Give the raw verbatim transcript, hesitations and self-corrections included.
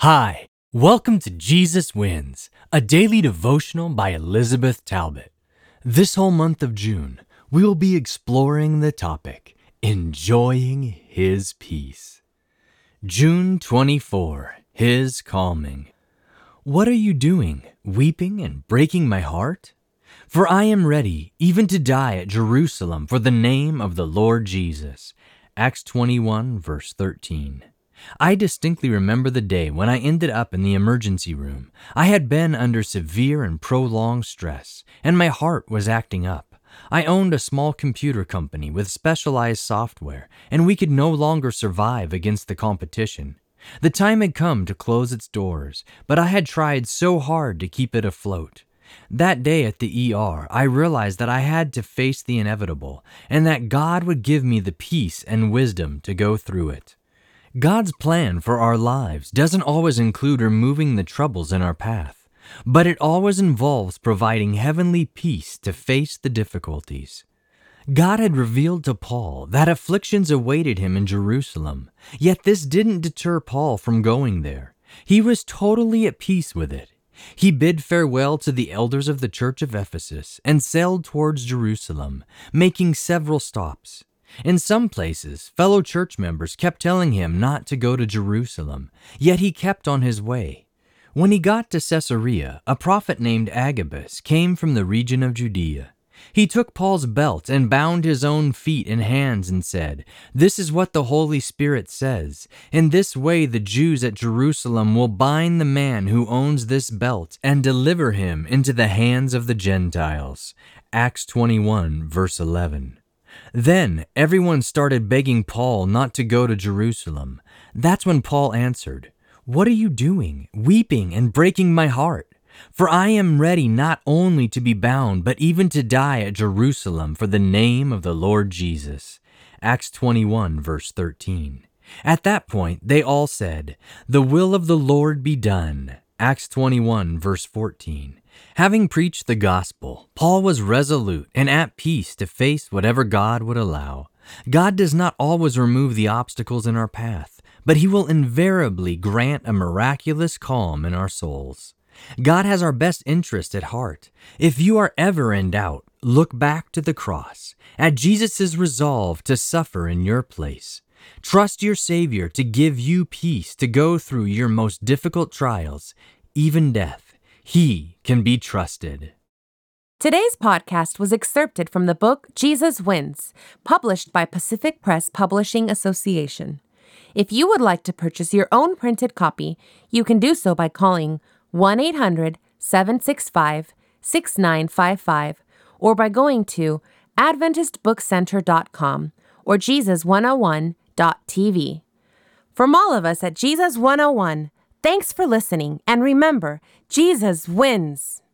Hi, welcome to Jesus Wins, a daily devotional by Elizabeth Talbot. This whole month of June, we will be exploring the topic, Enjoying His Peace. June twenty-fourth, His Calming. What are you doing, weeping and breaking my heart? For I am ready even to die at Jerusalem for the name of the Lord Jesus. Acts twenty-one, verse thirteen. I distinctly remember the day when I ended up in the emergency room. I had been under severe and prolonged stress, and my heart was acting up. I owned a small computer company with specialized software, and we could no longer survive against the competition. The time had come to close its doors, but I had tried so hard to keep it afloat. That day at the E R, I realized that I had to face the inevitable, and that God would give me the peace and wisdom to go through it. God's plan for our lives doesn't always include removing the troubles in our path, but it always involves providing heavenly peace to face the difficulties. God had revealed to Paul that afflictions awaited him in Jerusalem, yet this didn't deter Paul from going there. He was totally at peace with it. He bid farewell to the elders of the church of Ephesus and sailed towards Jerusalem, making several stops. In some places, fellow church members kept telling him not to go to Jerusalem, yet he kept on his way. When he got to Caesarea, a prophet named Agabus came from the region of Judea. He took Paul's belt and bound his own feet and hands and said, "This is what the Holy Spirit says. In this way the Jews at Jerusalem will bind the man who owns this belt and deliver him into the hands of the Gentiles." Acts twenty-one, verse eleven. Then everyone started begging Paul not to go to Jerusalem. That's when Paul answered, "What are you doing, weeping and breaking my heart? For I am ready not only to be bound, but even to die at Jerusalem for the name of the Lord Jesus." Acts twenty-one, verse thirteen. At that point, they all said, "The will of the Lord be done." Acts twenty-one, verse fourteen. Having preached the gospel, Paul was resolute and at peace to face whatever God would allow. God does not always remove the obstacles in our path, but He will invariably grant a miraculous calm in our souls. God has our best interest at heart. If you are ever in doubt, look back to the cross, at Jesus' resolve to suffer in your place. Trust your Savior to give you peace to go through your most difficult trials, even death. He can be trusted. Today's podcast was excerpted from the book Jesus Wins, published by Pacific Press Publishing Association. If you would like to purchase your own printed copy, you can do so by calling one eight hundred, seven six five, six nine five five or by going to adventist book center dot com or jesus one oh one dot t v. From all of us at Jesus one oh one, thanks for listening, and remember, Jesus wins!